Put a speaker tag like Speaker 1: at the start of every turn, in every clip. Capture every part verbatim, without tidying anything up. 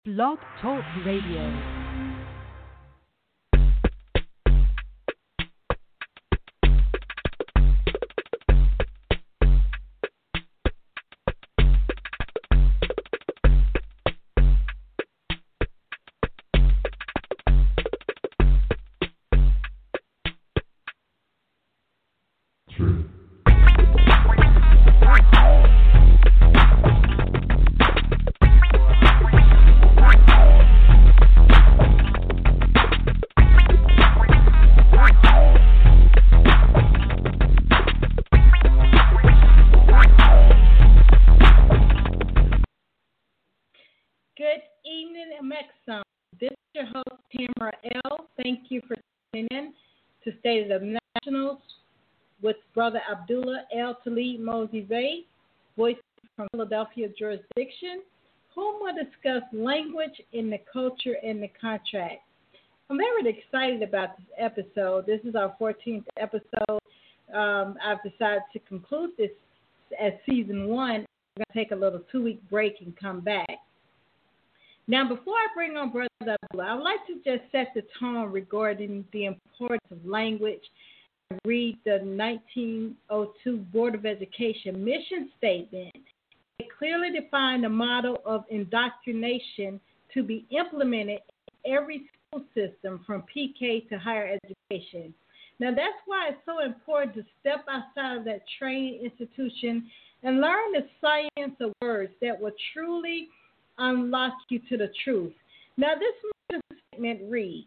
Speaker 1: Blog Talk Radio.
Speaker 2: State of Nationals with Brother Abdullah L. Talib Mosey Bey, voice from Philadelphia jurisdiction, whom will discuss language in the culture and the contract. I'm very excited about this episode. This is our fourteenth episode. Um, I've decided to conclude this as season one. I'm going to take a little two-week break and come back. Now, before I bring on Brother Abdullah, I would like to just set the tone regarding the importance of language and read the nineteen oh two Board of Education mission statement. It clearly defined a model of indoctrination to be implemented in every school system from P K to higher education. Now, that's why it's so important to step outside of that training institution and learn the science of words that will truly unlock you to the truth. Now, this mission statement reads,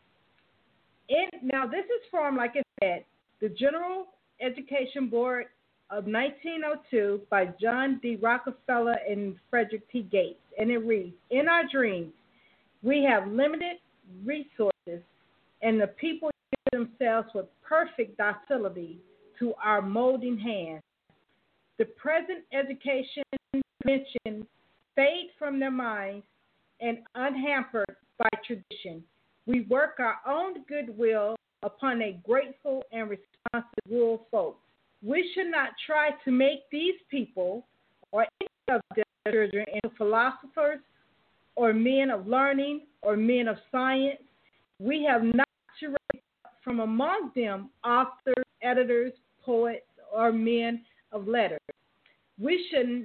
Speaker 2: it, now this is from, like I said, the General Education Board of nineteen oh two by John D. Rockefeller and Frederick T. Gates, and it reads, in our dreams, we have limited resources, and the people give themselves with perfect docility to our molding hands. The present education convention fade from their minds and unhampered by tradition. We work our own goodwill upon a grateful and responsive rural folk. We should not try to make these people or any of their children into philosophers or men of learning or men of science. We have not to raise up from among them authors, editors, poets, or men of letters. We should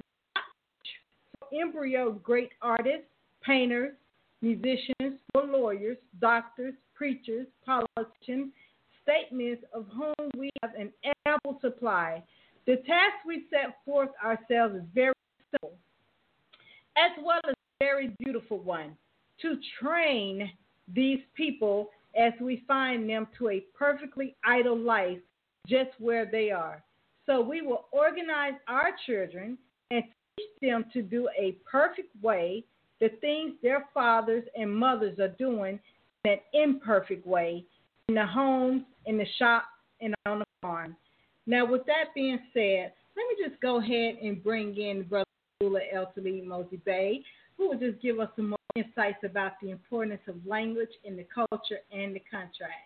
Speaker 2: embryo great artists, painters, musicians, lawyers, doctors, preachers, politicians, statesmen of whom we have an ample supply. The task we set forth ourselves is very simple, as well as a very beautiful one, to train these people as we find them to a perfectly idle life just where they are. So we will organize our children and them to do a perfect way the things their fathers and mothers are doing in an imperfect way in the homes, in the shop, and on the farm. Now, with that being said, let me just go ahead and bring in Brother Abdullah El Talib Mosey Bey, who will just give us some more insights about the importance of language in the culture and the contract.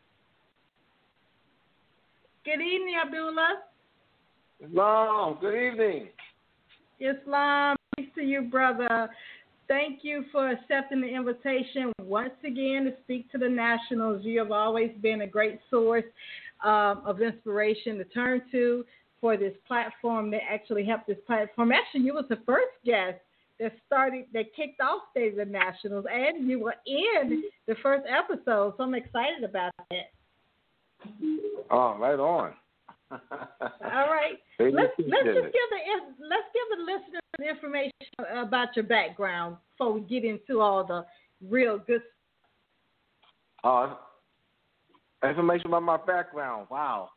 Speaker 2: Good evening, Abdullah.
Speaker 3: Islam, good evening.
Speaker 2: Islam, peace to you, brother. Thank you for accepting the invitation once again to speak to the Nationals. You have always been a great source um, of inspiration to turn to for this platform that actually helped this platform. Actually, you was the first guest that started, that kicked off State of the Nationals, and you were in the first episode, so I'm excited about that.
Speaker 3: Oh, right on.
Speaker 2: All right. Let's let's just give the let's give the listeners the information about your background before we get into all the real good
Speaker 3: stuff. Uh, information about my background. Wow.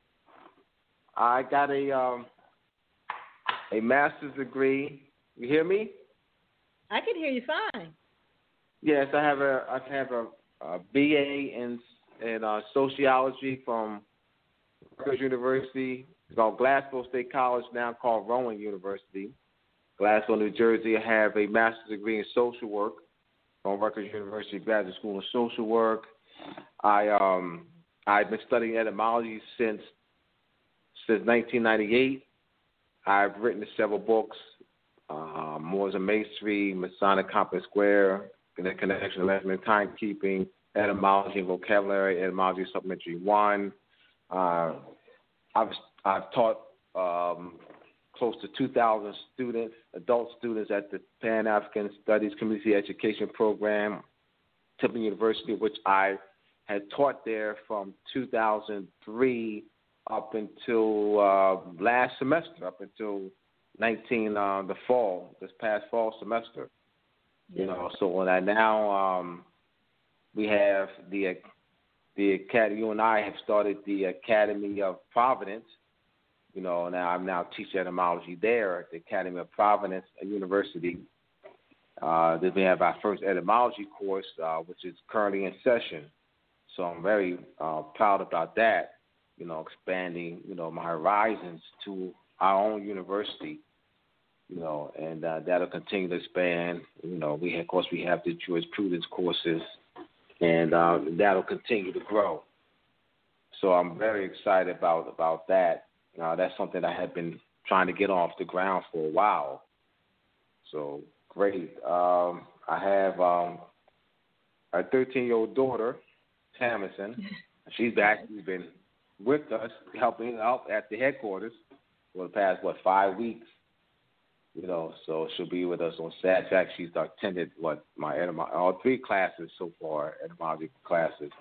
Speaker 3: I got a um, a master's degree. You hear me?
Speaker 2: I can hear you fine.
Speaker 3: Yes, I have a I have a, a B A in in uh, sociology from Rutgers University. It's called Glasgow State College, now called Rowan University. Glasgow, New Jersey. I have a master's degree in social work from Rutgers University Graduate School of Social Work. I um I've been studying etymology since since nineteen ninety-eight. I've written several books uh, Moors and Masonry, Masonic Compass Square, the Connection of Measurement, Timekeeping, Etymology and Vocabulary, Etymology Supplementary one. Uh, I've I've taught um, close to two thousand students, adult students at the Pan African Studies Community Education Program, Tipton University, which I had taught there from two thousand three up until uh, last semester, up until nineteen uh, the fall, this past fall semester. You know, so when I now um, we have the the academy. You and I have started the Academy of Providence. You know, now I'm now teaching etymology there at the Academy of Providence University. Uh, then we have our first etymology course, uh, which is currently in session. So I'm very uh, proud about that. You know, expanding you know my horizons to our own university. You know, and uh, that'll continue to expand. You know, we of course we have the jurisprudence courses, and uh, that'll continue to grow. So I'm very excited about about that. Uh, that's something I have been trying to get off the ground for a while. So great. Um, I have um, a thirteen-year-old daughter, Tamison. She's actually been with us, helping out at the headquarters for the past what five weeks. You know, so she'll be with us on Saturday. In fact, she's attended what my etymology, all three classes so far, etymology classes.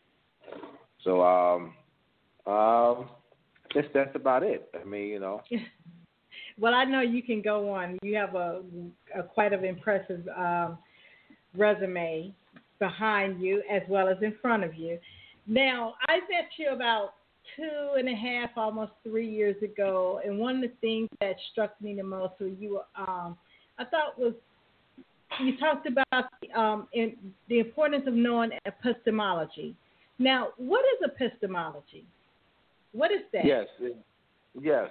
Speaker 3: So, um, um, I guess that's about it. I mean, you know.
Speaker 2: Well, I know you can go on. You have a, a quite an impressive um, resume behind you as well as in front of you. Now, I met you about two and a half, almost three years ago, and one of the things that struck me the most was you, um, I thought was, you talked about um, in, the importance of knowing epistemology. Now, what is epistemology? What is that?
Speaker 3: Yes, it, yes.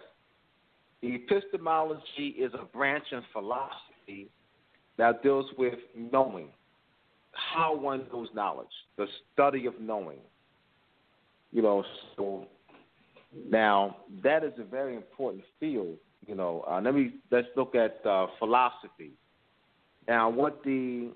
Speaker 3: Epistemology is a branch in philosophy that deals with knowing, how one knows knowledge, the study of knowing. You know, so now that is a very important field. You know, uh, let me let's look at uh, philosophy. Now, what the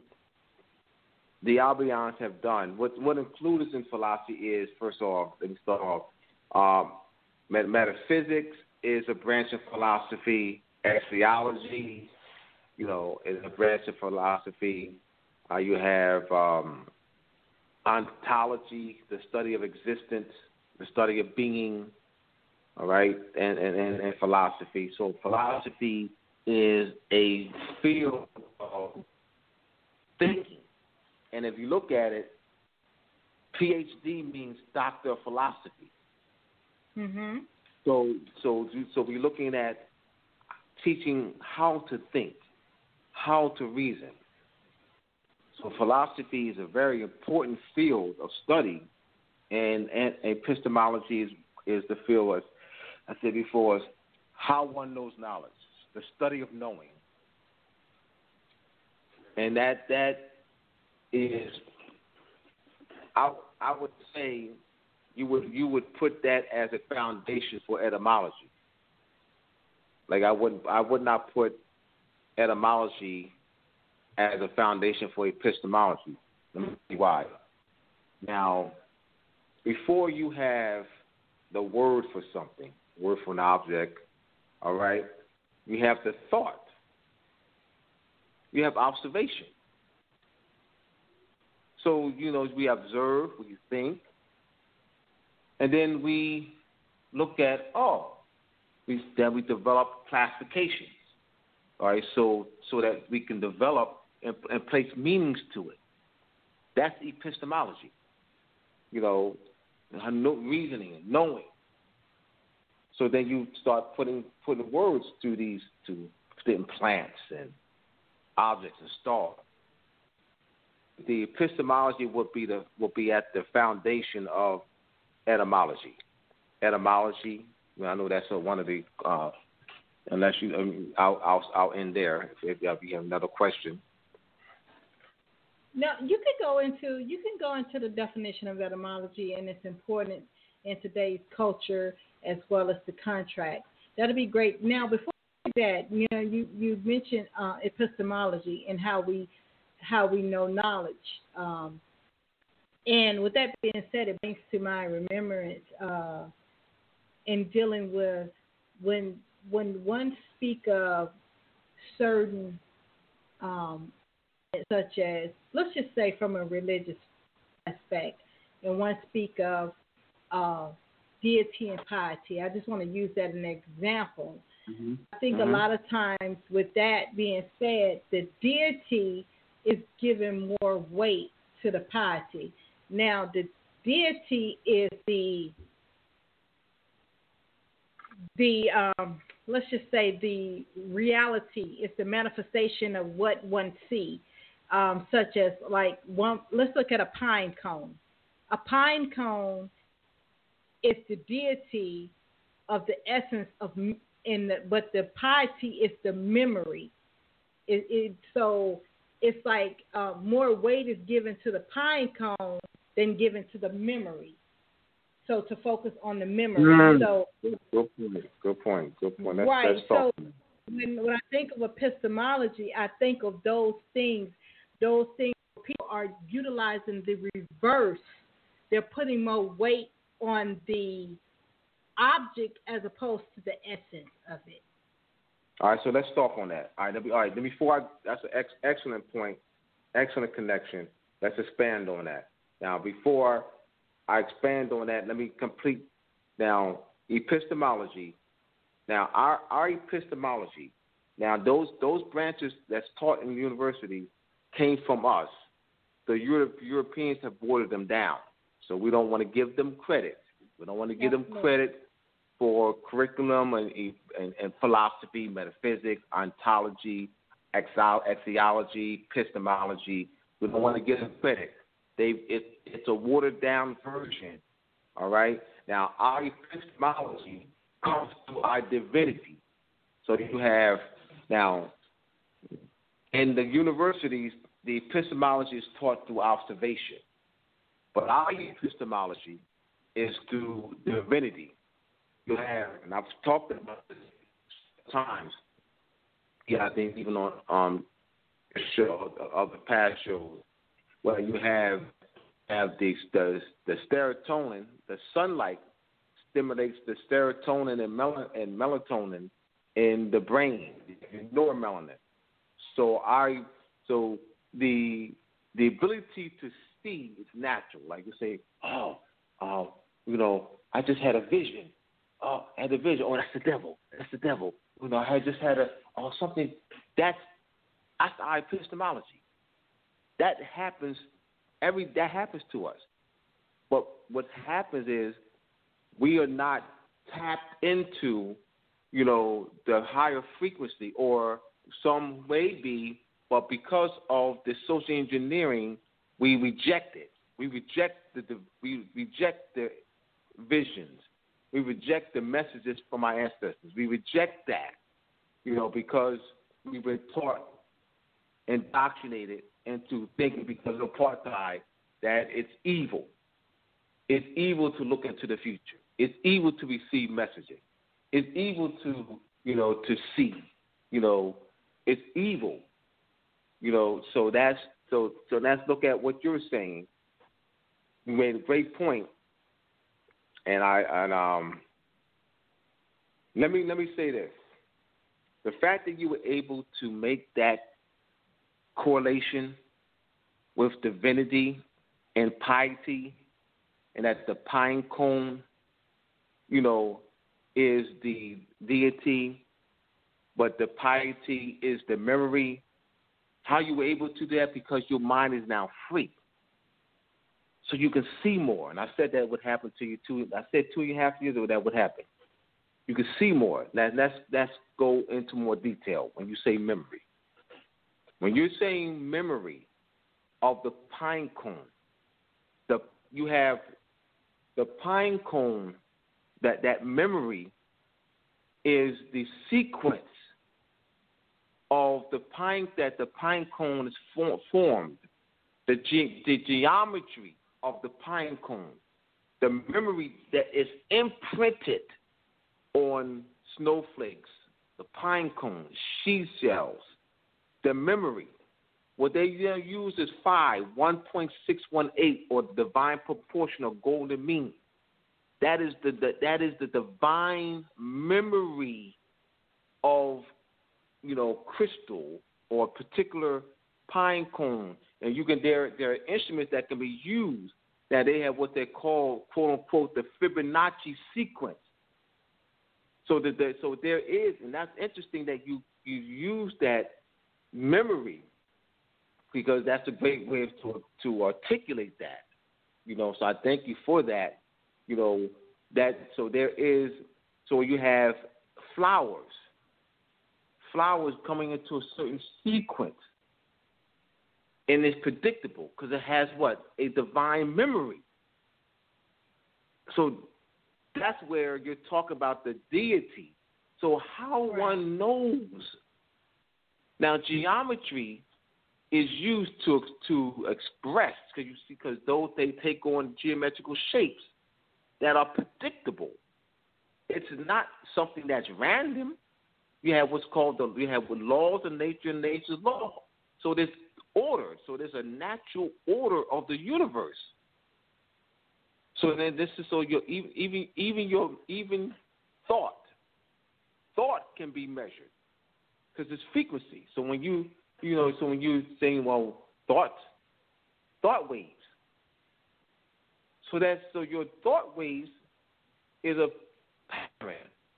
Speaker 3: the Albions have done, what what included in philosophy is, first off, let me start off. Um, metaphysics is a branch of philosophy. Axiology, you know, is a branch of philosophy. Uh, you have um, ontology, the study of existence, the study of being, all right, and, and, and, and philosophy. So philosophy is a field of thinking. And if you look at it, P H D means Doctor of Philosophy.
Speaker 2: Mm-hmm.
Speaker 3: So, so, so we're looking at teaching how to think, how to reason. So philosophy is a very important field of study, and, and epistemology is, is the field, as I said before, is how one knows knowledge, the study of knowing. And that that is, I, I would say, you would you would put that as a foundation for etymology. Like I would I would not put etymology as a foundation for epistemology. Let me see why. Now, before you have the word for something, word for an object, all right, you have the thought. You have observation. So, you know, we observe, we think, and then we look at, oh, we, then we develop classifications, all right, so so that we can develop and, and place meanings to it. That's epistemology, you know, reasoning, knowing. So then you start putting putting words to these to certain plants and objects and stars. The epistemology would be the would be at the foundation of etymology. Etymology. Well, I know that's a, one of the. Uh, unless you, um, I'll, I'll I'll end there. If, if you have another question.
Speaker 2: Now you can go into you can go into the definition of etymology and its importance in today's culture as well as the contract. That'll be great. Now, before that, you know, you, you mentioned uh, epistemology and how we how we know knowledge. Um, and with that being said, it brings to my remembrance uh, in dealing with when when one speak of certain, um, such as, let's just say from a religious aspect, and one speak of uh, deity and piety. I just want to use that as an example.
Speaker 3: Mm-hmm.
Speaker 2: I think
Speaker 3: mm-hmm.
Speaker 2: a lot of times with that being said, the deity is given more weight to the piety. Now, the deity is the, the um, let's just say the reality, is the manifestation of what one sees, um, such as like one, let's look at a pine cone. A pine cone is the deity of the essence of in the, but the piety is the memory. It, it so it's like uh, more weight is given to the pine cone than given to the memory. So to focus on the memory.
Speaker 3: Mm.
Speaker 2: So
Speaker 3: good point. Good point. Good point. That's,
Speaker 2: right.
Speaker 3: That's
Speaker 2: so when, when I think of epistemology, I think of those things. Those things people are utilizing the reverse. They're putting more weight on the object as opposed to the essence of it.
Speaker 3: All right, so let's start on that. All right, let me, all right. Then before I, that's an ex, excellent point, excellent connection. Let's expand on that. Now, before I expand on that, let me complete now epistemology. Now, our our epistemology. Now, those those branches that's taught in the university came from us. The Europe, Europeans have watered them down, so we don't want to give them credit. We don't want to give them credit for curriculum and, and, and philosophy, metaphysics, ontology, axiology, epistemology. We don't want to give them credit. They it, it's a watered down version. All right. Now our epistemology comes to our divinity. So you have now in the universities, the epistemology is taught through observation, but our epistemology is through divinity. You have, and I've talked about this times. Yeah, I think even on um show of the past shows, where you have have the the, the serotonin, the sunlight stimulates the serotonin and, mel- and melatonin in the brain, neuromelanin. So I so the the ability to see is natural. Like you say, oh, oh, you know, I just had a vision. Oh, I had a vision. Oh, that's the devil. That's the devil. You know, I just had a oh something. That's that's our epistemology. That happens every. That happens to us. But what happens is we are not tapped into, you know, the higher frequency, or some may be, but because of the social engineering, we reject it. We reject the, the we reject the visions. We reject the messages from our ancestors. We reject that, you know, because we've been taught, indoctrinated into thinking because of apartheid that it's evil. It's evil to look into the future. It's evil to receive messaging. It's evil to, you know, to see. You know, it's evil. You know, so that's so so let's look at what you're saying. You made a great point. And I and um let me let me say this. The fact that you were able to make that correlation with divinity and piety, and that the pine cone, you know, is the deity, but the piety is the memory. How you were able to do that? Because your mind is now free. So you can see more. And I said that would happen to you two. I said two and a half years ago that would happen. You can see more. Now, let's, let's go into more detail when you say memory. When you're saying memory of the pine cone, the you have the pine cone, that, that memory is the sequence of the pine, that the pine cone is for, formed, the, ge, the geometry of the pine cone, the memory that is imprinted on snowflakes, the pine cone, she shells, the memory. What they use is phi, one point six one eight, or the divine proportion or golden mean. That is the, the that is the divine memory of, you know, crystal or particular pine cone. And you can there there are instruments that can be used that they have what they call, quote unquote, the Fibonacci sequence. So that the, so there is, and that's interesting that you you use that memory, because that's a great way to to articulate that. You know, so I thank you for that. You know, that so there is, so you have flowers. Flowers coming into a certain sequence. And it's predictable because it has what? A divine memory. So that's where you're talking about the deity. So how right. one knows. Now, geometry is used to to express, because you see, because those they take on geometrical shapes that are predictable. It's not something that's random. You have what's called the you have laws of nature and nature's law. So there's order. So there's a natural order of the universe. So then this is so your even even your even thought thought can be measured because it's frequency. So when you you know so when you saying well thoughts thought waves. So that's so your thought waves is a pattern.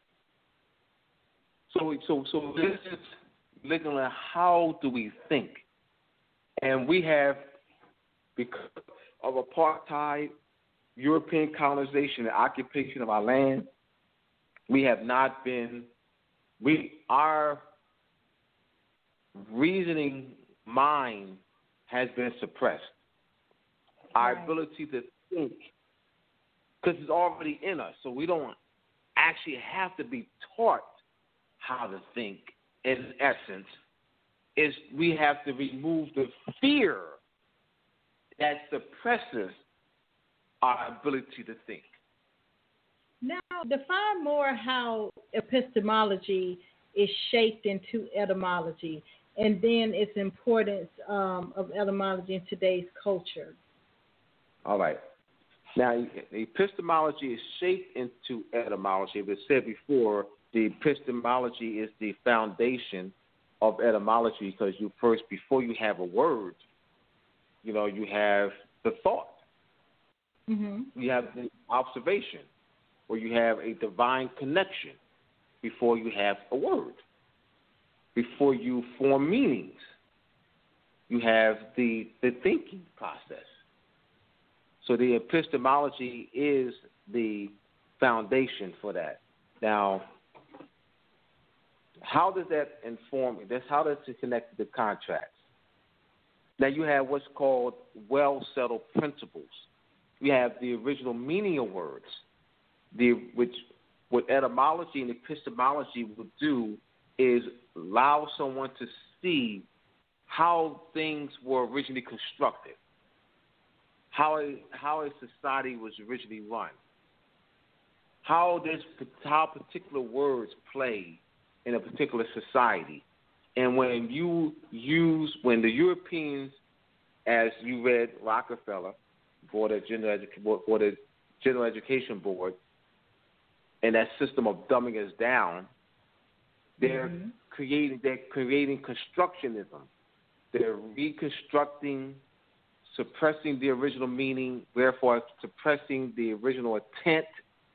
Speaker 3: So so so this is looking at how do we think, and we have because of apartheid, European colonization and occupation of our land, we have not been, we our reasoning mind has been suppressed. Our right. ability to think, because it's already in us, so we don't actually have to be taught how to think. In essence, is we have to remove the fear that suppresses our ability to think.
Speaker 2: Now, define more how epistemology is shaped into etymology, and then its importance um, of etymology in today's culture.
Speaker 3: All right. Now, epistemology is shaped into etymology. As I said before, the epistemology is the foundation of etymology because you first, before you have a word, you know, you have the thought.
Speaker 2: Mm-hmm.
Speaker 3: You have the observation, or you have a divine connection before you have a word. Before you form meanings, you have the, the thinking process. So the epistemology is the foundation for that. Now, how does that inform? That's how does it connect to the contracts? Now you have what's called well-settled principles. You have the original meaning of words, the which what etymology and epistemology will do is allow someone to see how things were originally constructed, how a, how a society was originally run, how this how particular words play in a particular society. And when you use, when the Europeans, as you read Rockefeller, for the general, edu- for the general education board, and that system of dumbing us down, they're mm-hmm. creating, they're creating constructionism. They're reconstructing, suppressing the original meaning, therefore suppressing the original intent.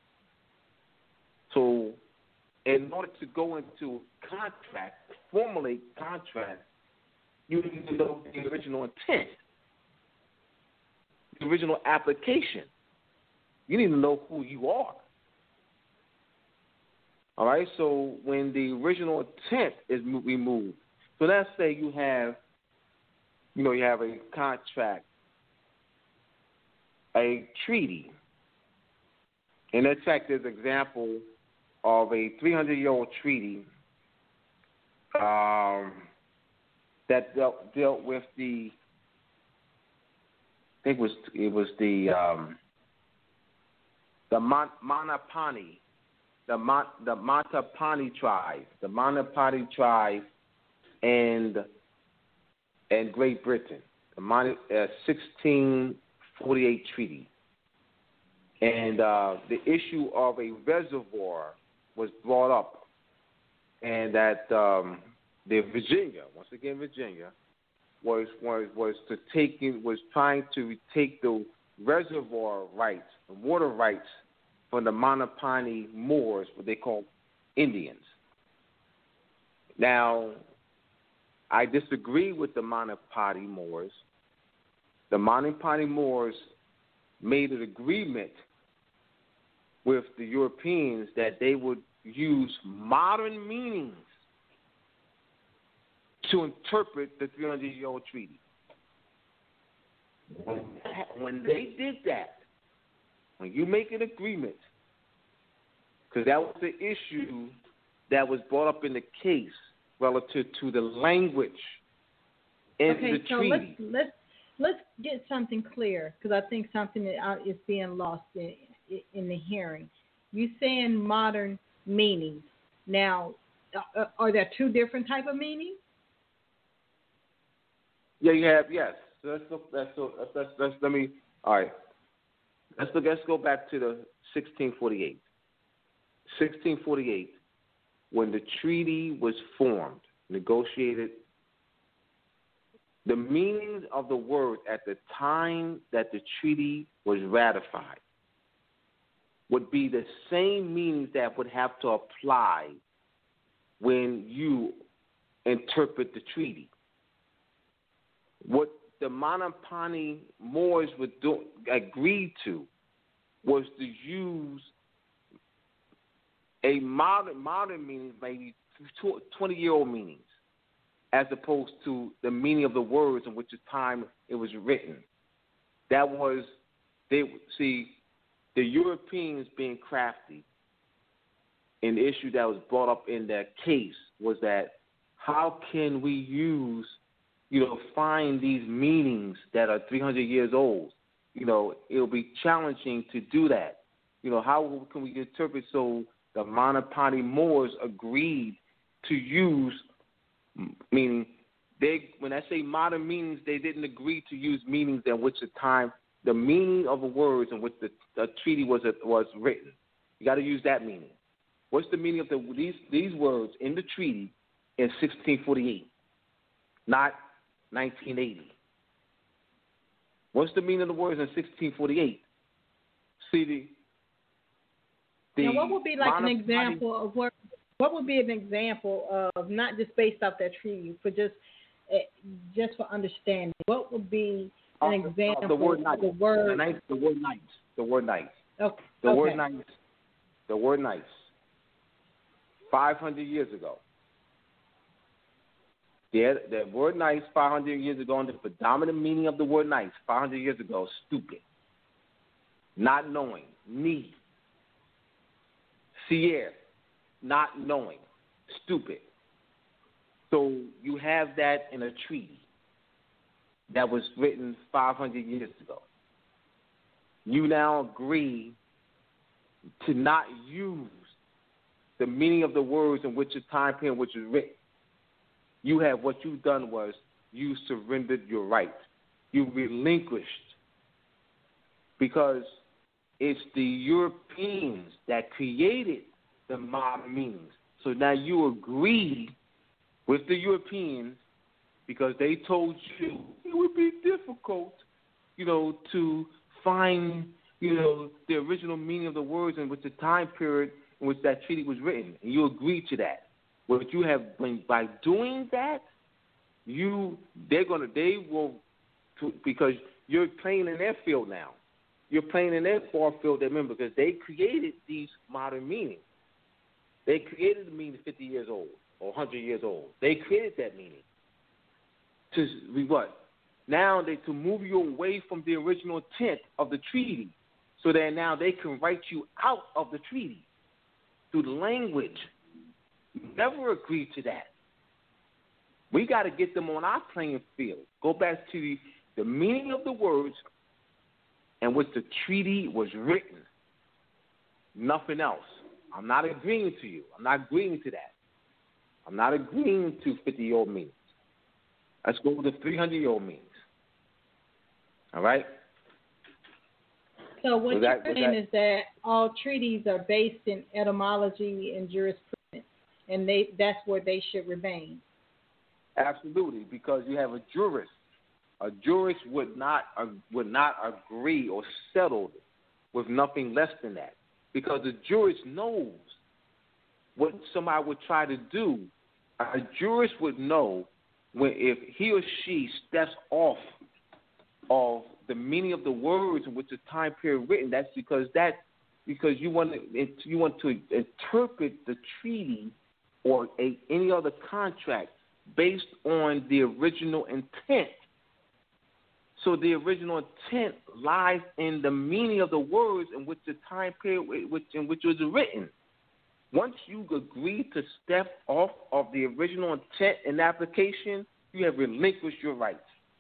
Speaker 3: So, in order to go into contract, formulate contract, you need to know the original intent, the original application. You need to know who you are. All right, so when the original intent is removed, so let's say you have, you know, you have a contract, a treaty. And in fact, there's an example of a three hundred year old treaty um, that dealt, dealt with the, I think it was, it was the, um, the Mon- Manapani, the Mont, the Matapani tribe, the Matapani tribe, and and Great Britain, the Mont, uh, sixteen forty-eight treaty, and uh, the issue of a reservoir was brought up, and that um, the Virginia, once again Virginia, was was was to take was trying to take the reservoir rights, the water rights from the Manapani Moors, what they call Indians. Now, I disagree with the Manapani Moors. The Manapani Moors made an agreement with the Europeans that they would use modern meanings to interpret the three hundred year old treaty. When, when they did that, when you make an agreement, because that was the issue that was brought up in the case relative to the language in
Speaker 2: okay,
Speaker 3: the
Speaker 2: so
Speaker 3: treaty.
Speaker 2: let's let's let's get something clear, because I think something that is being lost in, in the hearing. You saying modern meanings. Now, uh, are there two different type of meanings?
Speaker 3: Yeah, you have, yes. So let's go, let's, go, let's, let's, let's, let me, all right. Let's, look, let's go back to the sixteen forty-eight. sixteen forty-eight, when the treaty was formed, negotiated, the meaning of the word at the time that the treaty was ratified would be the same meanings that would have to apply when you interpret the treaty. What the Manapani Moors would do, agreed to was to use a modern modern meaning, maybe twenty-year-old meanings, as opposed to the meaning of the words in which the time it was written. That was, they see, the Europeans being crafty. And the issue that was brought up in that case was that how can we use, you know, find these meanings that are three hundred years old? You know, it'll be challenging to do that. You know, how can we interpret? So the Manapani Moors agreed to use, meaning they, when I say modern meanings, they didn't agree to use meanings in which the time, the meaning of the words in which the, the treaty was was written. You got to use that meaning. What's the meaning of the, these these words in the treaty in sixteen forty-eight, not nineteen eighty? What's the meaning of the words in sixteen forty-eight? See the. the
Speaker 2: now, what would be like an
Speaker 3: Manapani,
Speaker 2: example of what? What would be an example of, not just based off that treaty, for just uh, just for understanding? What would be an
Speaker 3: uh,
Speaker 2: example
Speaker 3: uh, the word
Speaker 2: of
Speaker 3: nights.
Speaker 2: the word?
Speaker 3: The, nights, the word nights. The word nights.
Speaker 2: Okay.
Speaker 3: The
Speaker 2: okay.
Speaker 3: word nights. The word nights. Five hundred years ago. The, the word nights five hundred years ago, and the predominant meaning of the word nights five hundred years ago, stupid, not knowing, need, Sierra, not knowing, stupid. So you have that in a treaty that was written five hundred years ago. You now agree to not use the meaning of the words in which the time period which is written. You have, what you've done was you surrendered your rights. You relinquished, because it's the Europeans that created the modern meanings. So now you agree with the Europeans, because they told you it would be difficult, you know, to find, you know, the original meaning of the words in which the time period in which that treaty was written, and you agreed to that. What you have been, by doing that, you they're gonna they will, because you're playing in their field now. You're playing in their far field, remember, because they created these modern meanings. They created the meaning fifty years old or one hundred years old. They created that meaning. To be what? Now they to move you away from the original intent of the treaty, so that now they can write you out of the treaty through the language. Never agreed to that. We got to get them on our playing field. Go back to the, the meaning of the words in which the treaty was written. Nothing else. I'm not agreeing to you. I'm not agreeing to that. I'm not agreeing to fifty-year-old meanings. Let's go with the three hundred-year-old meanings. All right?
Speaker 2: So what
Speaker 3: was
Speaker 2: you're
Speaker 3: that, was
Speaker 2: saying
Speaker 3: that,
Speaker 2: is that all treaties are based in etymology and jurisprudence, and they that's where they should remain.
Speaker 3: Absolutely, because you have a jurist. A jurist would not uh, would not agree or settle with nothing less than that, because the jurist knows what somebody would try to do. A jurist would know when if he or she steps off of the meaning of the words in which the time period written. That's because that because you want to you want to interpret the treaty or a, any other contract based on the original intent. So the original intent lies in the meaning of the words in which the time period which, in which it was written. Once you agree to step off of the original intent in the application, you have relinquished your rights.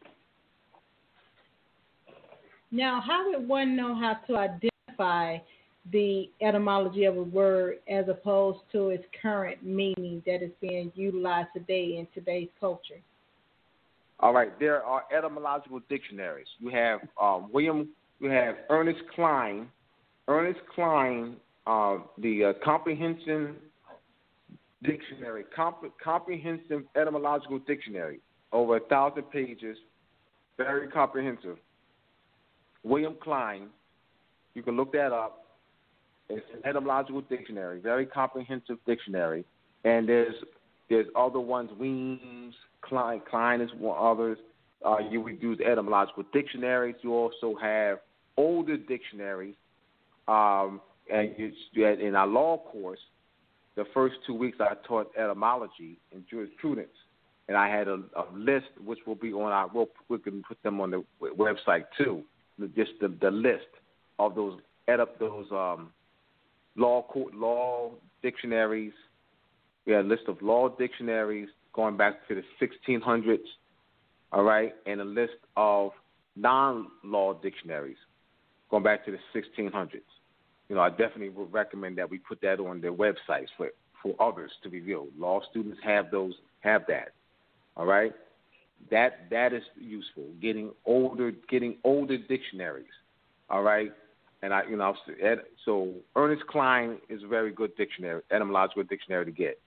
Speaker 2: Now, how would one know how to identify the etymology of a word as opposed to its current meaning that is being utilized today in today's culture?
Speaker 3: All right, there are etymological dictionaries. You have uh, William, you have Ernest Klein, Ernest Klein, uh, the uh, Comprehensive Dictionary, Comp- Comprehensive Etymological Dictionary, over a thousand pages, very comprehensive. William Klein, you can look that up. It's an etymological dictionary, very comprehensive dictionary, and there's there's other ones, Weems, Klein, Klein is one others. Uh, you would use etymological dictionaries. You also have older dictionaries. Um, and you, in our law course, the first two weeks I taught etymology and jurisprudence, and I had a, a list which will be on our. We'll, we can put them on the website too. Just the, the list of those those um, law court law dictionaries. We had a list of law dictionaries going back to the sixteen hundreds, all right, and a list of non-law dictionaries going back to the sixteen hundreds. You know, I definitely would recommend that we put that on their websites for, for others to review. Law students have those, have that, all right. That that is useful. Getting older, getting older dictionaries, all right. And I, you know, so Ernest Klein is a very good dictionary, etymological dictionary to get.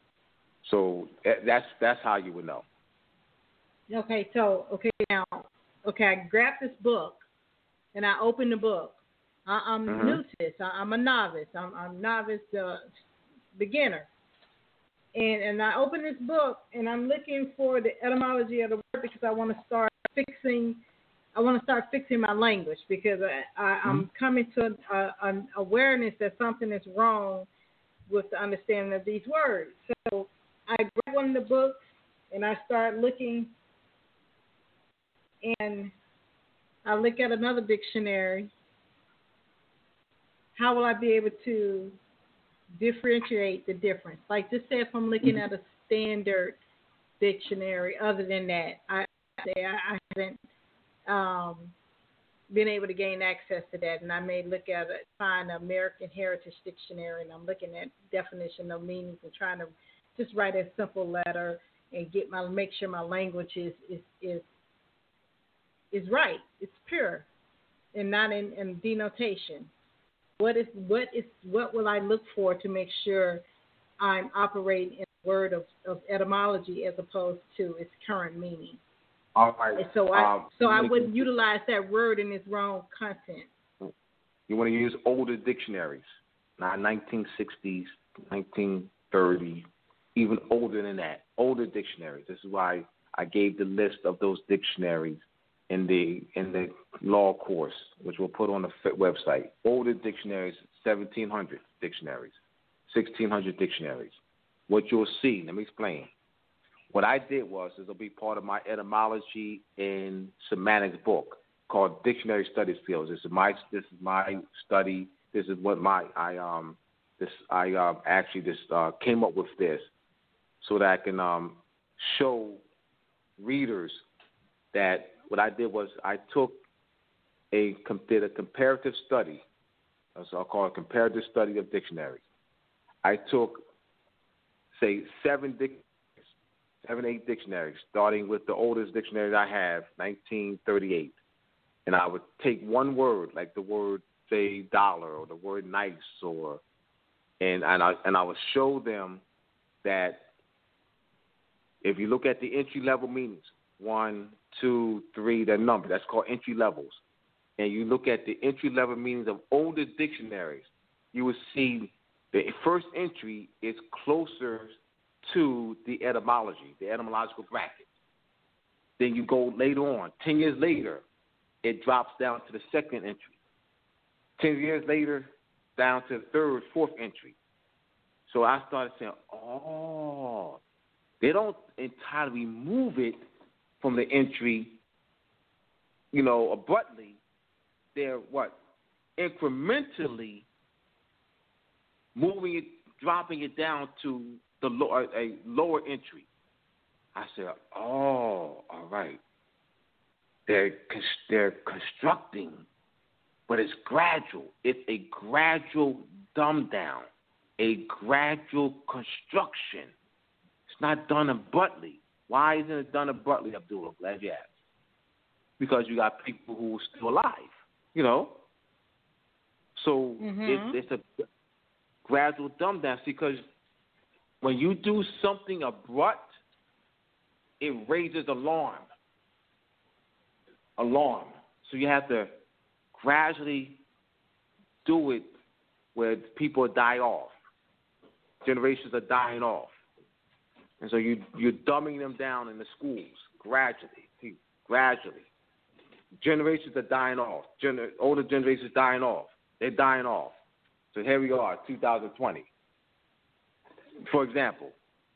Speaker 3: So that's that's how you would know.
Speaker 2: Okay, so okay now, okay, I grabbed this book, and I opened the book. I, I'm
Speaker 3: mm-hmm.
Speaker 2: new to this. I, I'm a novice. I'm I'm novice uh, beginner, and and I opened this book, and I'm looking for the etymology of the word because I want to start fixing. I want to start fixing my language because I, I,
Speaker 3: mm-hmm.
Speaker 2: I'm coming to an awareness that something is wrong with the understanding of these words. So I grab one of the books and I start looking, and I look at another dictionary. How will I be able to differentiate the difference? Like, just say if I'm looking at a standard dictionary, other than that, I say I, I haven't um, been able to gain access to that, and I may look at it, find an American Heritage Dictionary, and I'm looking at definition of meanings and trying to just write a simple letter and get my make sure my language is is is, is right, it's pure, and not in, in denotation. What is what is what will I look for to make sure I'm operating in the word of, of etymology as opposed to its current meaning?
Speaker 3: All right.
Speaker 2: And so I
Speaker 3: um,
Speaker 2: so I wouldn't utilize that word in its wrong content.
Speaker 3: You want to use older dictionaries, not nineteen sixties, nineteen thirties, even older than that. Older dictionaries. This is why I gave the list of those dictionaries in the in the law course, which we'll put on the website. Older dictionaries, seventeen hundred dictionaries, sixteen hundred dictionaries. What you'll see, let me explain. What I did was, this will be part of my etymology and semantics book called Dictionary Study Skills. This is my this is my study. This is what my I um this I um actually just uh, came up with this so that I can um show readers that what I did was I took a did a comparative study. So I'll call it a comparative study of dictionaries. I took, say, seven dictionaries, seven, eight dictionaries, starting with the oldest dictionary I have, nineteen thirty-eight. And I would take one word, like the word, say, dollar or the word nice, or and and I and I would show them that if you look at the entry level meanings, one, two, three, the number, that's called entry levels. And you look at the entry level meanings of older dictionaries, you will see the first entry is closer to the etymology, the etymological bracket. Then you go later on, ten years later, it drops down to the second entry. Ten years later, down to the third, fourth entry. So I started saying, oh, they don't entirely remove it from the entry, you know, abruptly. They're what? Incrementally moving it, dropping it down to the low, a lower entry. I said, oh, all right. They're they're constructing, but it's gradual. It's a gradual dumb down, a gradual construction. It's not done abruptly. Why isn't it done abruptly, Abdullah? Glad you asked. Because you got people who are still alive, you know. So
Speaker 2: mm-hmm.
Speaker 3: it's, it's a gradual dumb down because when you do something abrupt, it raises alarm. Alarm. So you have to gradually do it where people die off. Generations are dying off. And so you, you're dumbing them down in the schools gradually, gradually. Generations are dying off. Gener- older generations are dying off. They're dying off. So here we are, two thousand twenty. For example,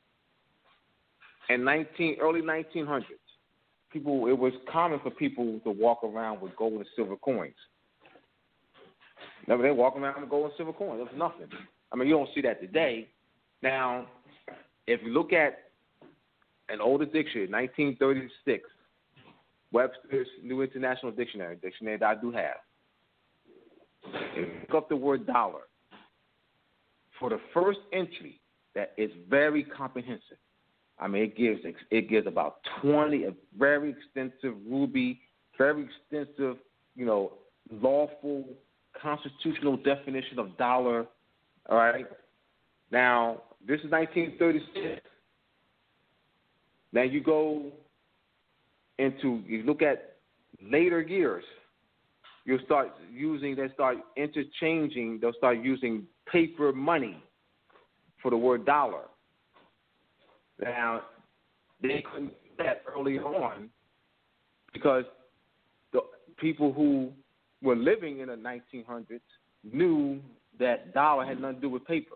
Speaker 3: in nineteen, early nineteen hundreds, people, it was common for people to walk around with gold and silver coins. Remember, they walk around with gold and silver coins. It was nothing. I mean, you don't see that today. Now, if you look at an older dictionary, nineteen thirty-six, Webster's New International Dictionary, dictionary that I do have, if you look up the word dollar, for the first entry, that is very comprehensive. I mean, it gives it gives about twenty, a very extensive Ruby, very extensive, you know, lawful constitutional definition of dollar. All right. Now, this is nineteen thirty-six. Now you go into, you look at later years, you'll start using, they start interchanging, they'll start using paper money for the word dollar. Now, they couldn't do that early on because the people who were living in the nineteen hundreds knew that dollar had nothing to do with paper.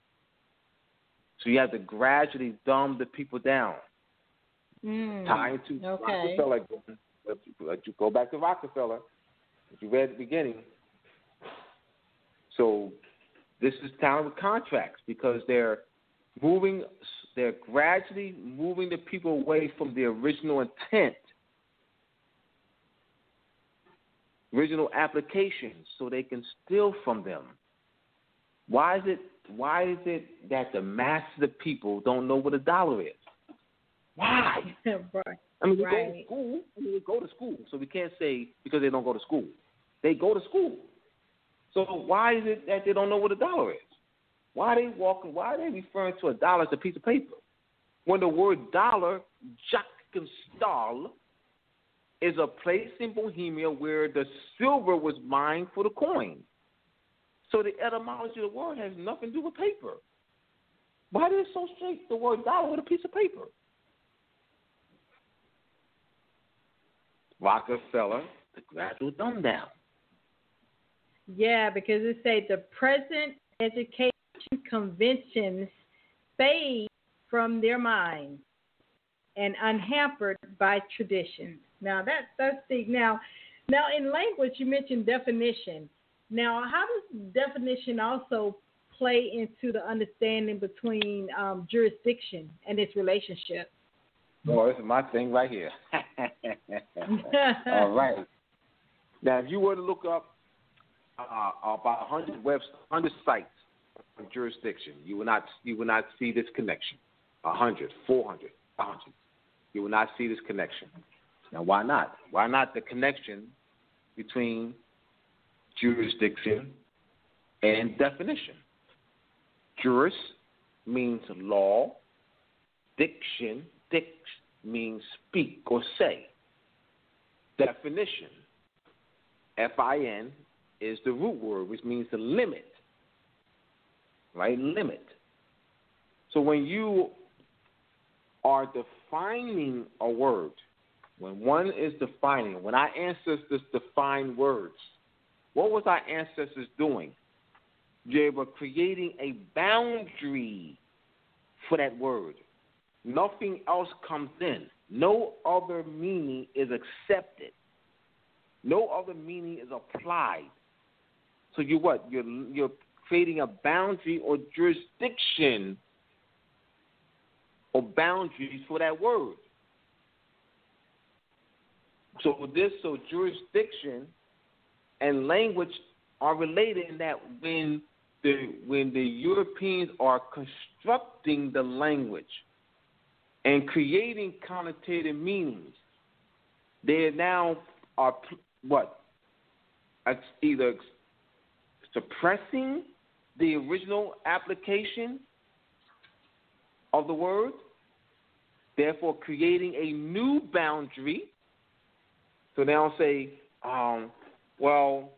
Speaker 3: So you have to gradually dumb the people down.
Speaker 2: Mm,
Speaker 3: Tying to
Speaker 2: okay.
Speaker 3: Rockefeller. Let you go back to Rockefeller, that you read at the beginning. So this is down with contracts because they're moving, they're gradually moving the people away from the original intent, original applications, so they can steal from them. Why is it? Why is it that the mass of the people don't know what a dollar is? Why?
Speaker 2: Right.
Speaker 3: I mean, they
Speaker 2: right.
Speaker 3: go to school. I mean, they go to school, so we can't say because they don't go to school. They go to school. So why is it that they don't know what a dollar is? Why are they walking? Why are they referring to a dollar as a piece of paper? When the word dollar, Jakkenstal, is a place in Bohemia where the silver was mined for the coin. So the etymology of the word has nothing to do with paper. Why do they associate the word dollar with a piece of paper? Rockefeller, the gradual dumb down.
Speaker 2: Yeah, because it say the present education conventions fade from their minds and unhampered by traditions. Now that's that's the now now in language you mentioned definition. Now how does definition also play into the understanding between um, jurisdiction and its relationship?
Speaker 3: Well, this is my thing right here. All right. Now, if you were to look up uh, about one hundred web, one hundred sites jurisdiction. You will not you will not see this connection. A hundred, four hundred, a hundred. You will not see this connection. Now, why not? Why not the connection between jurisdiction and definition? Juris means law. Diction, dict means speak or say. Definition, F I N, is the root word, which means to limit. Right? Limit. So when you are defining a word, when one is defining, when our ancestors defined words, what was our ancestors doing? They were creating a boundary for that word. Nothing else comes in. No other meaning is accepted. No other meaning is applied. So you what? You're you're creating a boundary or jurisdiction or boundaries for that word. So this, so jurisdiction and language are related in that when the when the Europeans are constructing the language and creating connotative meanings, they now are what? It's either suppressing the original application of the word, therefore creating a new boundary. So they don't say, um, well,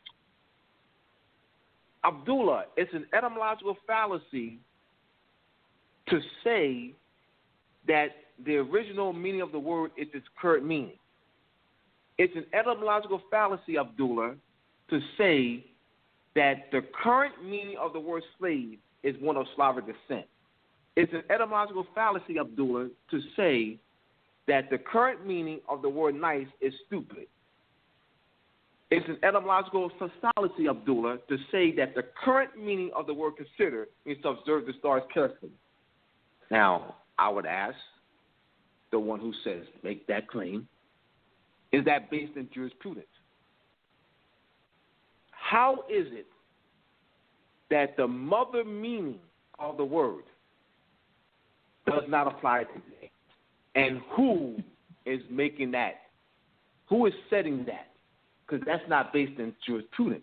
Speaker 3: Abdullah, it's an etymological fallacy to say that the original meaning of the word is its current meaning. It's an etymological fallacy, Abdullah, to say that the current meaning of the word slave is one of Slavic descent. It's an etymological fallacy, Abdullah, to say that the current meaning of the word nice is stupid. It's an etymological fallacy, Abdullah, to say that the current meaning of the word consider means to observe the stars carefully. Now, I would ask the one who says, make that claim, is that based in jurisprudence? How is it that the mother meaning of the word does not apply today? And who is making that? Who is setting that? Because that's not based in jurisprudence.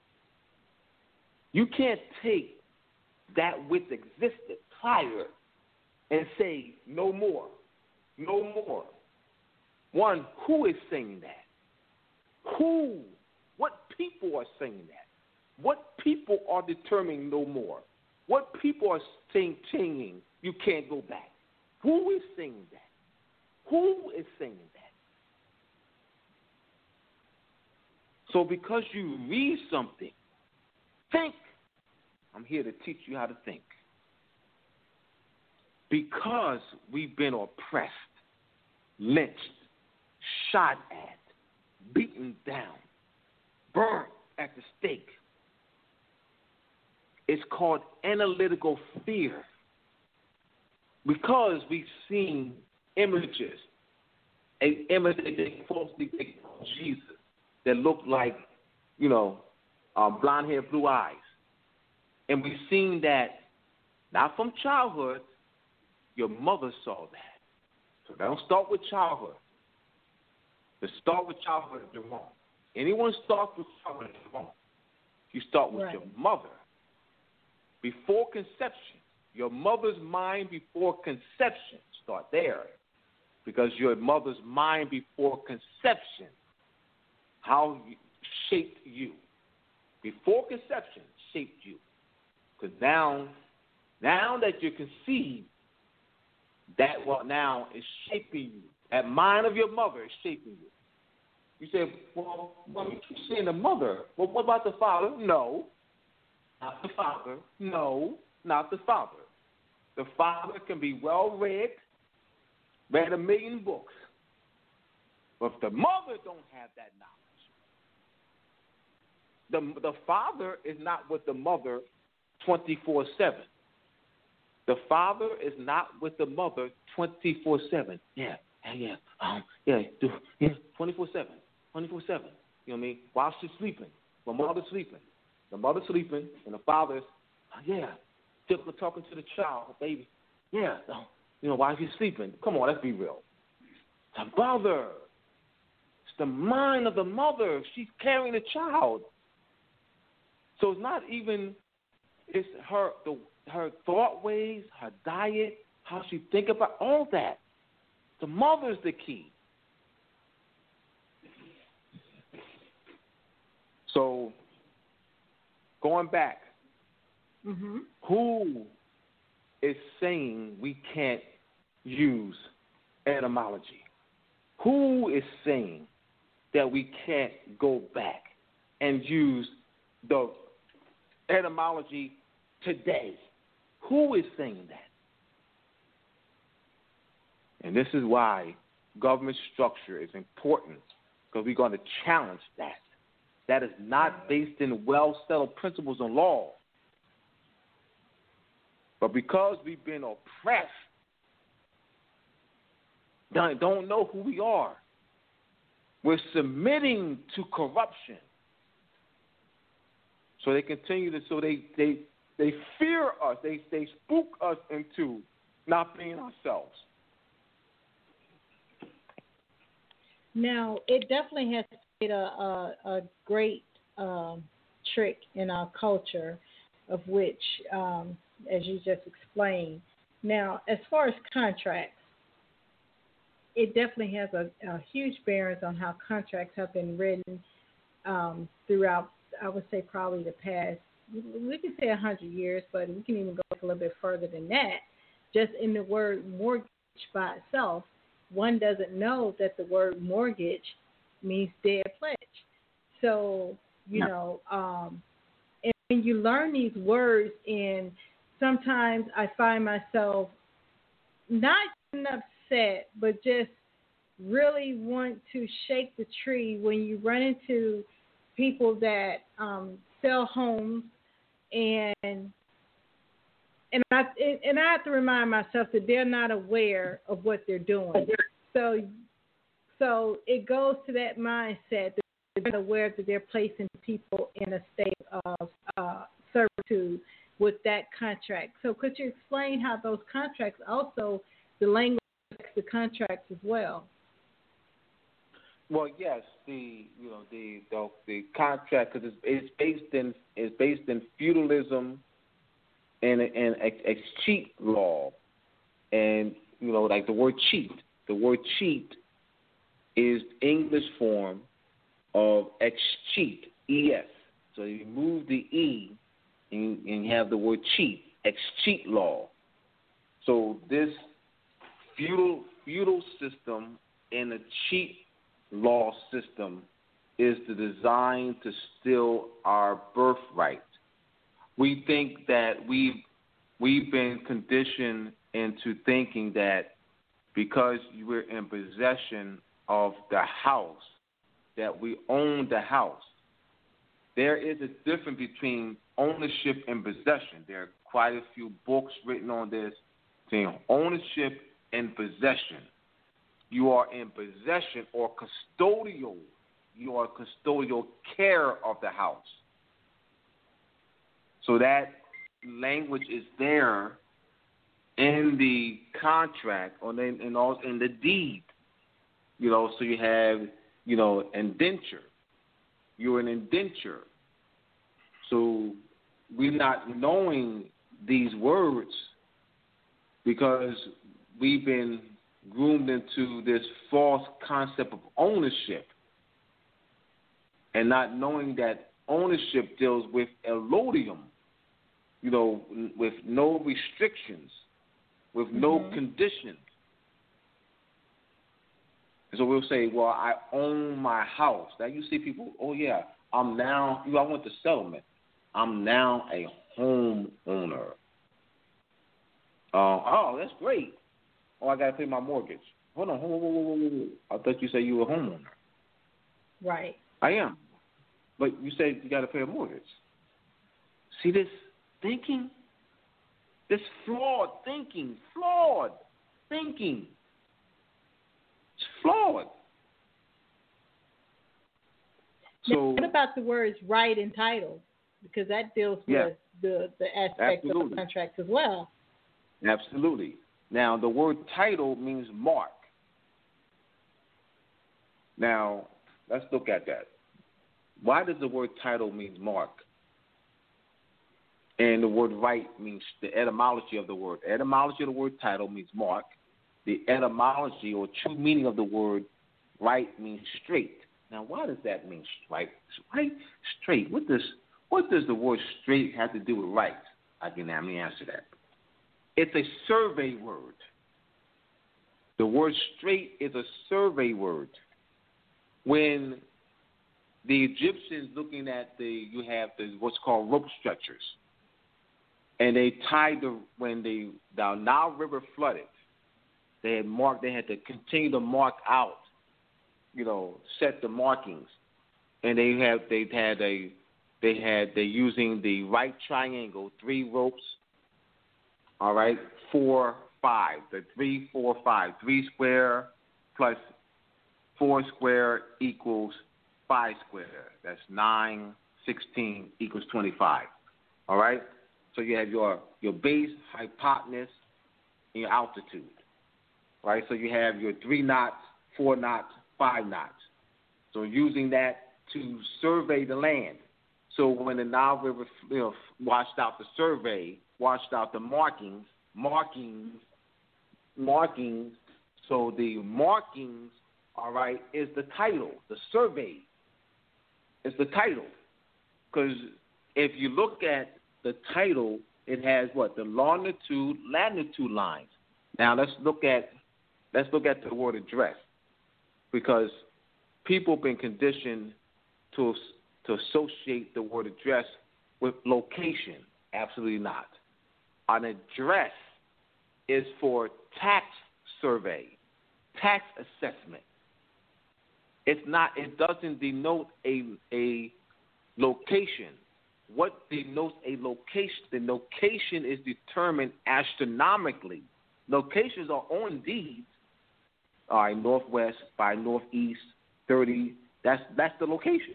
Speaker 3: You can't take that which existed prior and say no more, no more. One, who is saying that? Who? What people are saying that? What people are determining no more? What people are saying, changing, you can't go back? Who is saying that? Who is saying that? So because you read something, think. I'm here to teach you how to think. Because we've been oppressed, lynched, shot at, beaten down, burnt at the stake. It's called analytical fear. Because we've seen images, an image that they falsely think of Jesus that look like, you know, um, blonde hair, blue eyes. And we've seen that, not from childhood, your mother saw that. So don't start with childhood. To start with childhood is wrong. Anyone starts with childhood is wrong. You start with right. your mother. Before conception, your mother's mind before conception, start there. Because your mother's mind before conception, how you, shaped you. Before conception, shaped you. Because now, now that you conceived, that what now is shaping you. That mind of your mother is shaping you. You say, well, well, you keep saying the mother. Well, what about the father? No, not the father. No, not the father. The father can be well read, read a million books. But if the mother don't have that knowledge, the, the father is not with the mother twenty-four seven. The father is not with the mother twenty-four seven. Yeah, yeah, yeah, um, yeah, do, yeah, twenty-four seven, twenty-four seven. You know what I mean? While she's sleeping, the mother's sleeping. The mother's sleeping, and the father's Yeah, talking to the child, baby. Yeah, you know, while she's sleeping. Come on, let's be real. The mother. It's the mind of the mother. She's carrying the child. So it's not even, it's her the her thought ways, her diet, how she think about all that. The mother's the key. So going back,
Speaker 2: mm-hmm.
Speaker 3: who is saying we can't use etymology? Who is saying that we can't go back and use the etymology today? Who is saying that? And this is why government structure is important, because we're going to challenge that. That is not based in well-settled principles and law. But because we've been oppressed, don't, don't know who we are, we're submitting to corruption. So they continue to, so they they, they fear us, they, they spook us into not being ourselves.
Speaker 2: Now, it definitely has played a, a, a great um, trick in our culture, of which, um, as you just explained. Now, as far as contracts, it definitely has a, a huge bearing on how contracts have been written um, throughout, I would say, probably the past, we can say one hundred years, but we can even go a little bit further than that. Just in the word mortgage by itself, one doesn't know that the word mortgage means dead pledge. So, you no. know, um, and when you learn these words, and sometimes I find myself not getting upset, but just really want to shake the tree when you run into people that um, sell homes, and and I and I have to remind myself that they're not aware of what they're doing. So so it goes to that mindset that they're not aware that they're placing people in a state of uh, servitude with that contract. So could you explain how those contracts also, the language affects the contracts as well?
Speaker 3: Well, yes, the you know the the, the contract, because it's, it's based in it's based in feudalism and and ex, ex cheat law, and you know like the word cheat. The word cheat is English form of ex cheat, E S. So you move the E and, and you have the word cheat, ex cheat law. So this feudal feudal system and a cheat law system is the design to steal our birthright. We think that we've we've been conditioned into thinking that because we're in possession of the house, that we own the house. There is a difference between ownership and possession. There are quite a few books written on this, saying ownership and possession. You are in possession or custodial. You are custodial care of the house. So that language is there in the contract or in, in, also in the deed. You know, so you have, you know, indenture. You're an indenture. So we're not knowing these words because we've been groomed into this false concept of ownership and not knowing that ownership deals with elodium, you know, with no restrictions, with mm-hmm. no conditions. And so we'll say, well, I own my house. Now you see people, oh, yeah, I'm now, you know, I went to settlement. I'm now a homeowner. Uh, oh, that's great. Oh, I got to pay my mortgage. Hold on. Whoa, whoa, whoa, whoa, whoa. I thought you said you were a homeowner.
Speaker 2: Right.
Speaker 3: I am. But you said you got to pay a mortgage. See this thinking? This flawed thinking. Flawed thinking. It's flawed.
Speaker 2: Now,
Speaker 3: So,
Speaker 2: what about the words right and title? because that deals
Speaker 3: Yeah.
Speaker 2: with the, the aspect of
Speaker 3: Absolutely.
Speaker 2: the contract as well.
Speaker 3: Absolutely. Now, the word title means mark. Now, let's look at that. Why does the word title mean mark? And the word right means the etymology of the word. The etymology of the word title means mark. The etymology or true meaning of the word right means straight. Now, why does that mean right? Right, straight. What does what does the word straight have to do with right? I can let me answer that. It's a survey word. The word straight is a survey word. When the Egyptians looking at the, you have the what's called rope stretchers, and they tied the when the, the Nile River flooded, they had marked. They had to continue to mark out, you know, set the markings, and they have they had a they had they using the right triangle, three ropes. All right, four, five, the three, four, five, three square plus four square equals five square. That's nine, sixteen equals twenty-five. All right? So you have your, your base, hypotenuse, and your altitude. All right? So you have your three knots, four knots, five knots. So using that to survey the land. So when the Nile River, you know, washed out the survey, washed out the markings, markings, markings, so the markings, all right, is the title, the survey is the title. Because if you look at the title, it has what? The longitude, latitude lines. Now let's look at let's look at the word address, because people have been conditioned to to associate the word address with location. Absolutely not. An address is for tax survey, tax assessment. It's not. It doesn't denote a a location. What denotes a location? The location is determined astronomically. Locations are on deeds. All right, northwest by northeast, thirty. That's that's the location.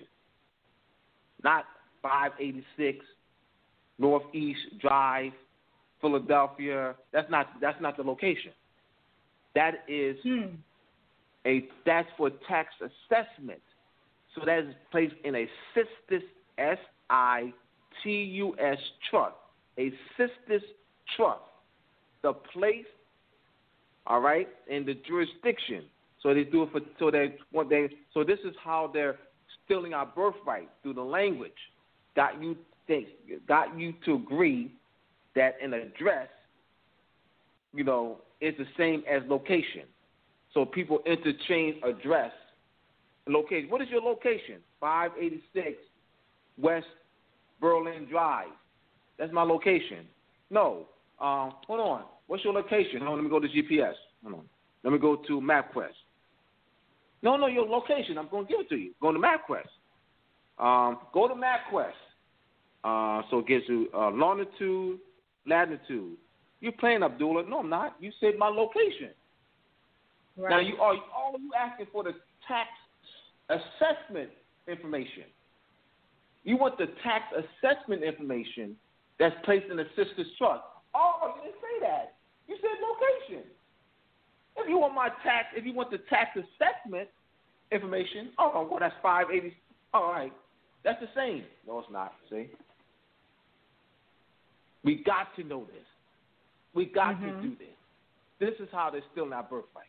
Speaker 3: Not five eighty-six Northeast Drive, Philadelphia. That's not that's not the location. That is
Speaker 2: Hmm.
Speaker 3: a that's for tax assessment. So that is placed in a Sistis, S I T U S trust, a Sistis trust. The place, all right, in the jurisdiction. So they do it for so they what they so this is how they're stealing our birthright through the language. Got you think got you to agree that an address, you know, is the same as location. So people interchange address and location. What is your location? five eighty-six West Berlin Drive. That's my location. No. Um, hold on. What's your location? Hold on, let me go to G P S. Hold on. Let me go to MapQuest. No, no, your location. I'm going to give it to you. Go to MapQuest. Um, go to MapQuest. Uh, so it gives you uh, longitude, latitude. You're playing, Abdullah. No, I'm not. You said my location.
Speaker 2: Right.
Speaker 3: Now, you are all you asking for the tax assessment information. You want the tax assessment information that's placed in the Sisters Trust. Oh, you didn't say that. You said location. If you want my tax, if you want the tax assessment information, oh, well, that's five eighty. All right, that's the same. No, it's not. See, we got to know this. We got
Speaker 2: Mm-hmm.
Speaker 3: to do this. This is how they're stealing our birthright.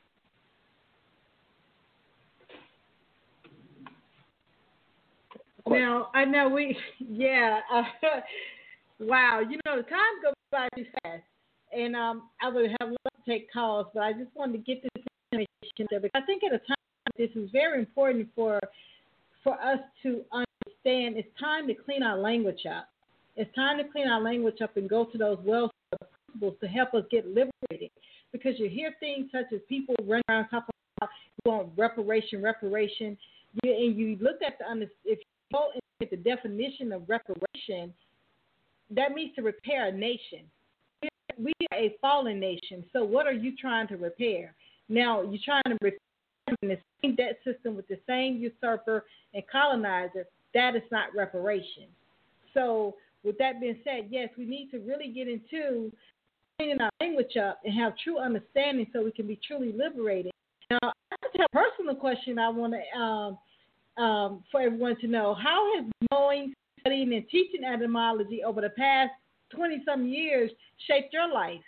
Speaker 2: Now, I know we, yeah, uh, wow, you know, the time goes by too fast, and um, I would have loved to take calls, but I just wanted to get this information there, because I think at a time like this is very important for for us to understand it's time to clean our language up. It's time to clean our language up and go to those well-settled principles to help us get liberated, because you hear things such as people run around talking about you want reparation, reparation, you, and you look at the, if go into the definition of reparation, that means to repair a nation. We are a fallen nation, so what are you trying to repair? Now, you're trying to repair the same debt system with the same usurper and colonizer. That is not reparation. so with that being said, yes, we need to really get into cleaning our language up and have true understanding so we can be truly liberated. Now, I have a personal question I want to um, um, for everyone to know. How has knowing, studying, and teaching etymology over the past twenty-some years shaped your life?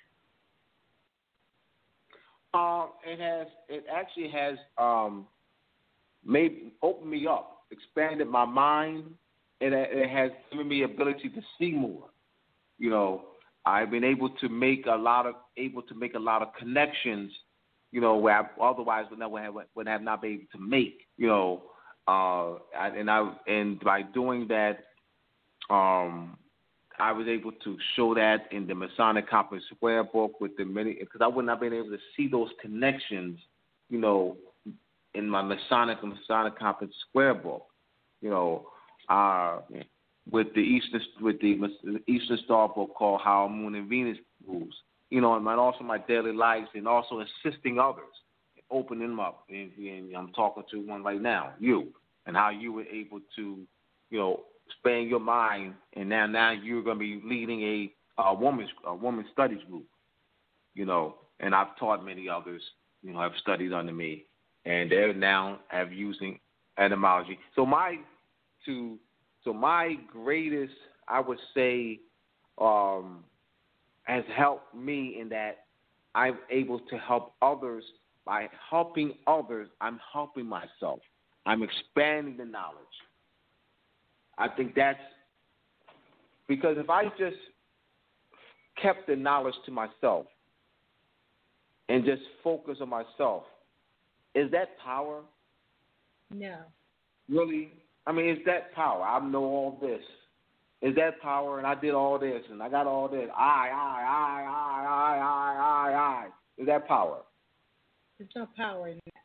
Speaker 3: Um, it has. It actually has um, made opened me up, expanded my mind, and it, it has given me ability to see more. You know, I've been able to make a lot of able to make a lot of connections. You know, where I otherwise would never have would have not been able to make. You know, uh, and I and by doing that, um. I was able to show that in the Masonic Compass Square book with the many, because I wouldn't have been able to see those connections, you know, in my Masonic and Masonic Compass Square book, you know, uh, with the Eastern with the Eastern Star book called How Moon and Venus Moves, you know, and also my daily lives, and also assisting others, opening them up. And, and I'm talking to one right now, you, and how you were able to, you know, expand your mind, and now now you're going to be leading a, a woman's a woman studies group, you know. And I've taught many others, you know, have studied under me, and they're now have using etymology. So my to so my greatest, I would say, um, has helped me in that I'm able to help others. By helping others, I'm helping myself. I'm expanding the knowledge. I think that's because if I just kept the knowledge to myself and just focus on myself, is that power?
Speaker 2: No.
Speaker 3: Really? I mean, is that power? I know all this. Is that power? And I did all this, and I got all this. I, I, I, I, I, I, I, I. Is that power?
Speaker 2: There's no power in that.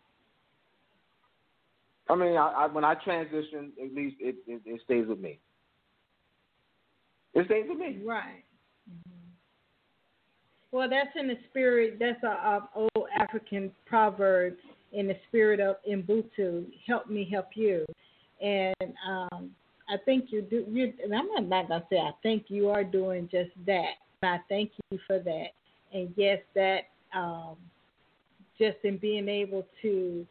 Speaker 3: I mean, I, I, when I transition, at least it, it, it stays with me. It stays with me.
Speaker 2: Right. Mm-hmm. Well, that's in the spirit. That's a, a old African proverb in the spirit of Ubuntu. Help me, help you. And um, I think you do. You, and I'm not gonna say I think you are doing just that. I thank you for that. And yes, that um, just in being able to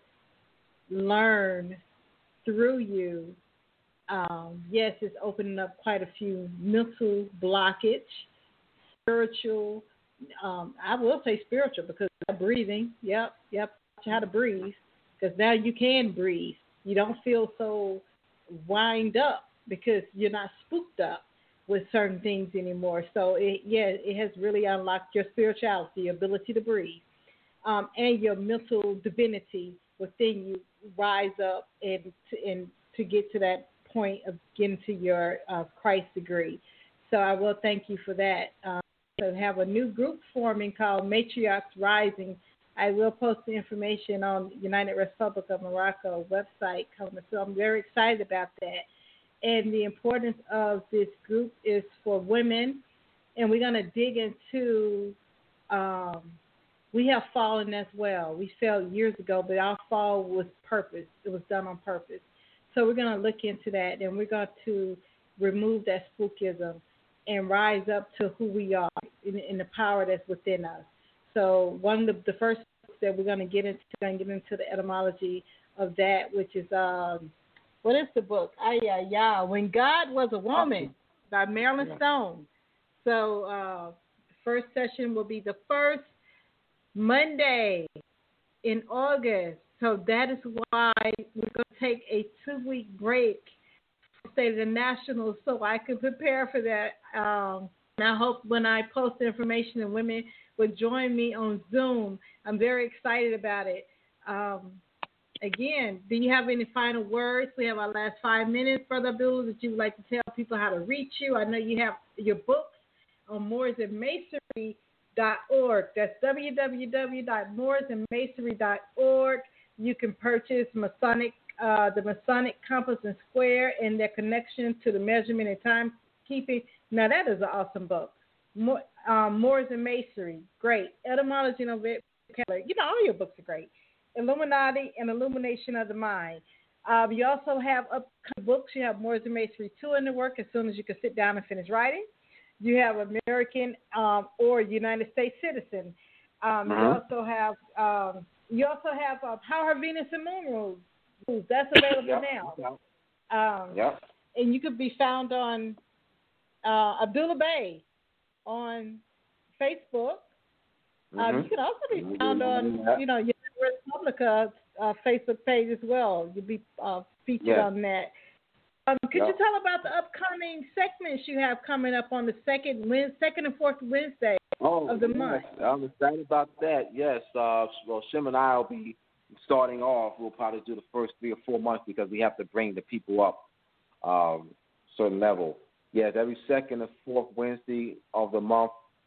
Speaker 2: learn through you, um, yes, it's opening up quite a few mental blockage, spiritual. Um, I will say spiritual because breathing. Yep, yep. How to breathe, because now you can breathe. You don't feel so wind up because you're not spooked up with certain things anymore. So it, yeah, it has really unlocked your spirituality, your ability to breathe, um, and your mental divinity within you rise up and to, and to get to that point of getting to your uh, Christ degree. So I will thank you for that. Um, so have a new group forming called Matriarchs Rising. I will post the information on United Republic of Morocco website coming, so I'm very excited about that. And the importance of this group is for women, and we're going to dig into um, we have fallen as well. We fell years ago, but our fall was purpose. It was done on purpose. So we're going to look into that, and we're going to remove that spookism and rise up to who we are in, in the power that's within us. So one of the, the first books that we're going to get into, we're going to get into the etymology of that, which is, um, what is the book? Ay, ay, ay, When God Was a Woman by Marilyn yeah. Stone. So uh, the first session will be the first Monday in August. So that is why we're going to take a two-week break from State of the Nationals so I can prepare for that. Um, and I hope when I post the information and women would join me on Zoom. I'm very excited about it. Um, again, do you have any final words? We have our last five minutes, Brother Abdul, that you would like to tell people how to reach you. I know you have your books on Moors and Masonry dot org. That's w w w dot moors and masonry dot org. You can purchase Masonic, uh, the Masonic Compass and Square and their connection to the measurement and timekeeping. Now, that is an awesome book. More, um, Moors and Masonry, great. Etymology and vocabulary. You know, all your books are great. Illuminati and Illumination of the Mind. Um, you also have upcoming books. You have Moors and Masonry two in the work as soon as you can sit down and finish writing. You have American um, or United States citizen. Um,
Speaker 3: uh-huh.
Speaker 2: You also have um, you also have uh, Power, Venus, and Moon rules. That's available
Speaker 3: yep.
Speaker 2: now.
Speaker 3: Yep.
Speaker 2: Um,
Speaker 3: yep.
Speaker 2: And you could be found on uh, Abdullah Bey on Facebook.
Speaker 3: Mm-hmm.
Speaker 2: Um, you can also be found on, you know, United Republica uh, Facebook page as well. You'll be uh, featured
Speaker 3: yeah.
Speaker 2: on that. Um, could
Speaker 3: yep.
Speaker 2: you tell about the upcoming segments you have coming up on the second, second and fourth Wednesday
Speaker 3: oh,
Speaker 2: of the
Speaker 3: yes.
Speaker 2: month?
Speaker 3: I'm excited about that. Yes. Uh, well, Shim and I will be starting off. We'll probably do the first three or four months because we have to bring the people up um, certain level. Yes, every second and fourth Wednesday of the month,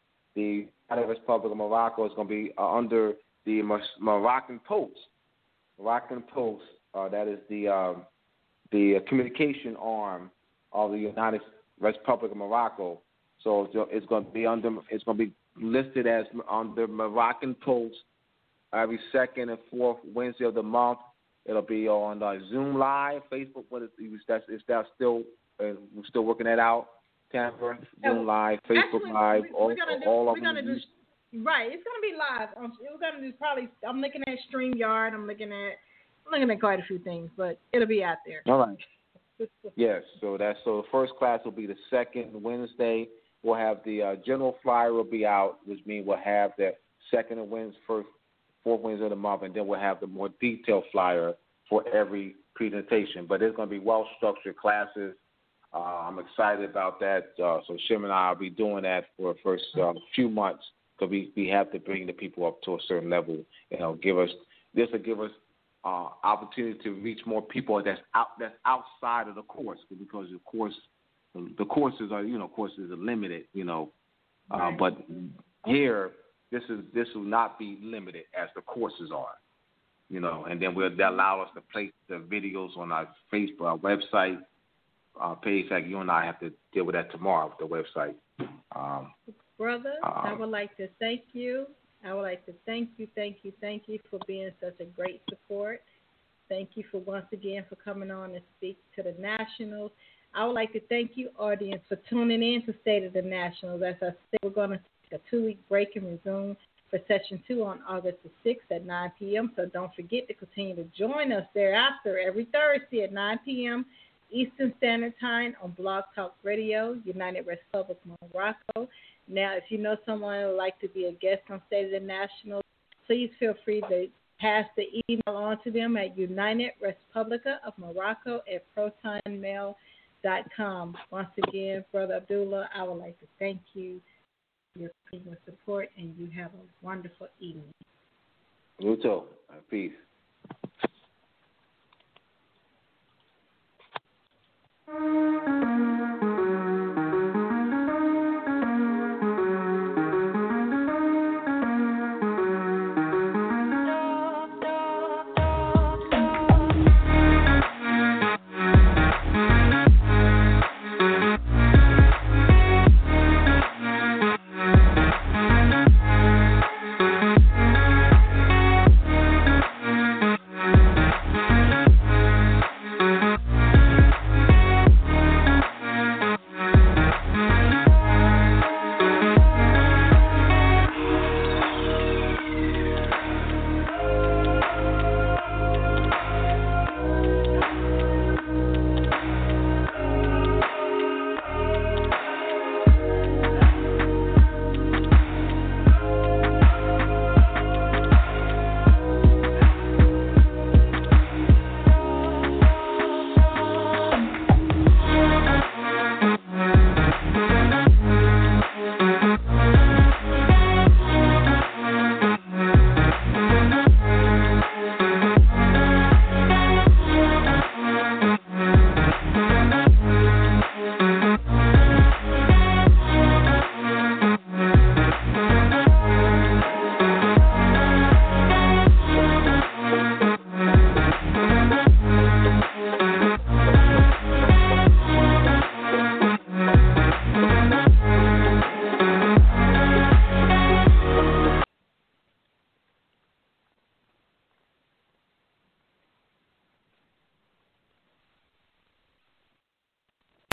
Speaker 3: the United Republic of Morocco is going to be uh, under the Moroccan Post. Moroccan Post, uh, that is the um, the communication arm of the United Republic of Morocco. So it's going to be under. It's going to be listed as under Moroccan Post every second and fourth Wednesday of the month. It'll be on uh, Zoom Live, Facebook. What is that's is that still? Uh, we're still working that out. Tampa, Zoom Live, Facebook
Speaker 2: Actually,
Speaker 3: Live,
Speaker 2: we,
Speaker 3: all,
Speaker 2: we're gonna do,
Speaker 3: all
Speaker 2: we're
Speaker 3: of
Speaker 2: gonna
Speaker 3: them.
Speaker 2: do, right, it's going to be live. Um, we're going to do probably, I'm looking at StreamYard. I'm looking at, I'm looking at quite a few things, but it'll be out there.
Speaker 3: All right. Yes, so that's, so the first class will be the second Wednesday. We'll have the uh, general flyer will be out, which means we'll have the second and Wednesday, first, fourth Wednesday of the month, and then we'll have the more detailed flyer for every presentation. But it's going to be well-structured classes. Uh, I'm excited about that. Uh, so Shim and I will be doing that for the first uh, few months because we, we have to bring the people up to a certain level. You know, give us this will give us uh, opportunity to reach more people that's out that's outside of the course because the course the courses are you know courses are limited. You know, uh,
Speaker 2: right.
Speaker 3: But here this is this will not be limited as the courses are. You know, and then we'll that allow us to place the videos on our Facebook our website. Uh, page like you and I have to deal with that tomorrow with the website. Um,
Speaker 2: Brother,
Speaker 3: um,
Speaker 2: I would like to thank you. I would like to thank you, thank you, thank you for being such a great support. Thank you for once again for coming on and speak to the Nationals. I would like to thank you, audience, for tuning in to State of the Nationals. As I said, we're going to take a two-week break and resume for session two on August the sixth at nine p.m. So don't forget to continue to join us thereafter every Thursday at nine p.m. Eastern Standard Time on Blog Talk Radio, United Republic of Morocco. Now, if you know someone who would like to be a guest on State of the National, please feel free to pass the email on to them at United Republica of Morocco at protonmail dot com. Once again, Brother Abdullah, I would like to thank you for your continuous support, and you have a wonderful evening.
Speaker 3: You too. Peace.